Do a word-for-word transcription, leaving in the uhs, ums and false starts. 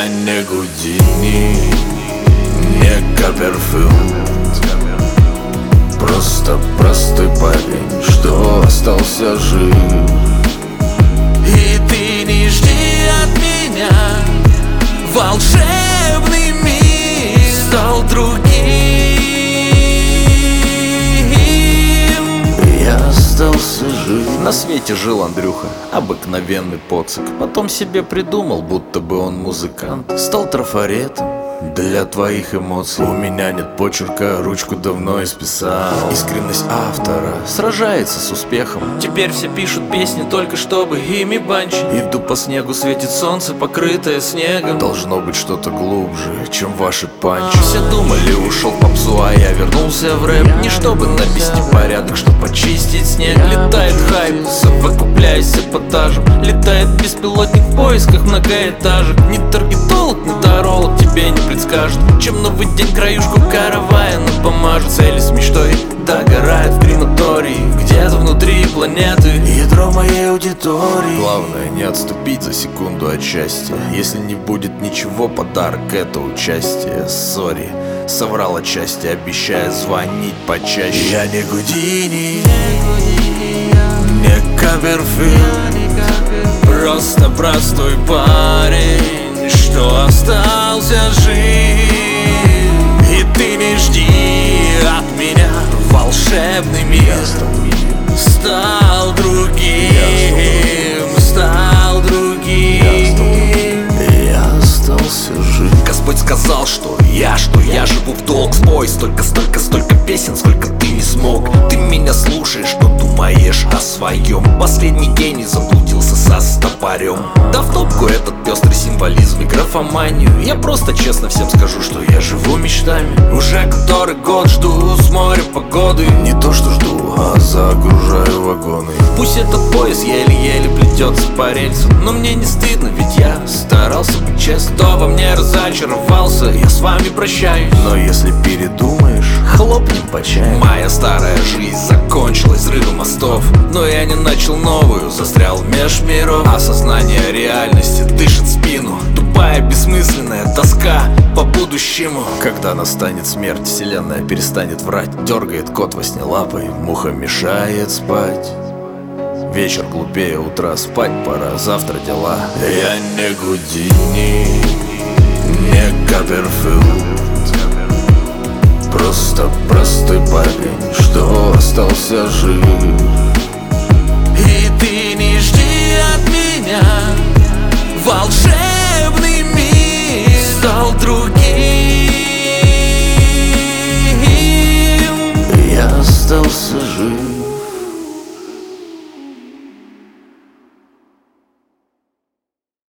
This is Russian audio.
Я не Гудини, не Копперфильд, просто простой парень, что остался жив. И ты не жди от меня, волшебный мир стал другим. Я остался жив. На свете жил Андрюха, обыкновенный поцик. Потом себе придумал, будто бы он музыкант. Стал трафаретом для твоих эмоций. У меня нет почерка, ручку давно исписал. Искренность автора сражается с успехом. Теперь все пишут песни только чтобы ими банчить. Иду по снегу, светит солнце, покрытое снегом. Должно быть что-то глубже, чем ваши панчи. Все думали, ушел в попсу, а я вернулся в рэп. Не чтобы навести порядок, чтобы почистить снег. Летает хайп, совокупляясь с эпатажем. Летает беспилотник в поисках многоэтажек. Ни таргетолог, ни таролог тебе не предскажет, чем новый день краюшку каравана помажет. Цели с мечтой догорает в крематории, где-то внутри планеты ядро моей аудитории. Главное не отступить за секунду от счастья. Если не будет ничего, подарок — это участие. Сори, соврал отчасти, обещая звонить почаще. Я не Гудини, не Копперфильд, просто простой парень, что остался жив. И ты не жди от меня, волшебный мир стал другим, стал другим. Я остался жив. Господь сказал, что я, что я живу в долг. Спой столько, столько, столько песен, сколько ты не смог. Ты меня слушаешь, но думаешь о своем. Последний гений заблудился со стопорем. Да в топку этот пестрый символизм и графоманию. Я просто честно всем скажу, что я живу мечтами. Уже который год жду с моря погоды. Не то что жду, а загружаю вагоны. Пусть этот поезд еле-еле плетется по рельсам, но мне не стыдно, ведь я старался быть честным. Кто во мне разочаровался, я с вами прощаюсь. Но если передумаешь, хлопнем по чаю. Моя старая жизнь закончилась взрывом мостов, но я не начал новую, застрял меж миров. Осознание реальности дышит в спину, тупая бессмысленная тоска по будущему. Когда настанет смерть, вселенная перестанет врать. Дергает кот во сне лапой, муха мешает спать. Вечер глупее утра, спать пора, завтра дела. Я не Гудини, не Копперфильд, просто простой парень, что остался жив.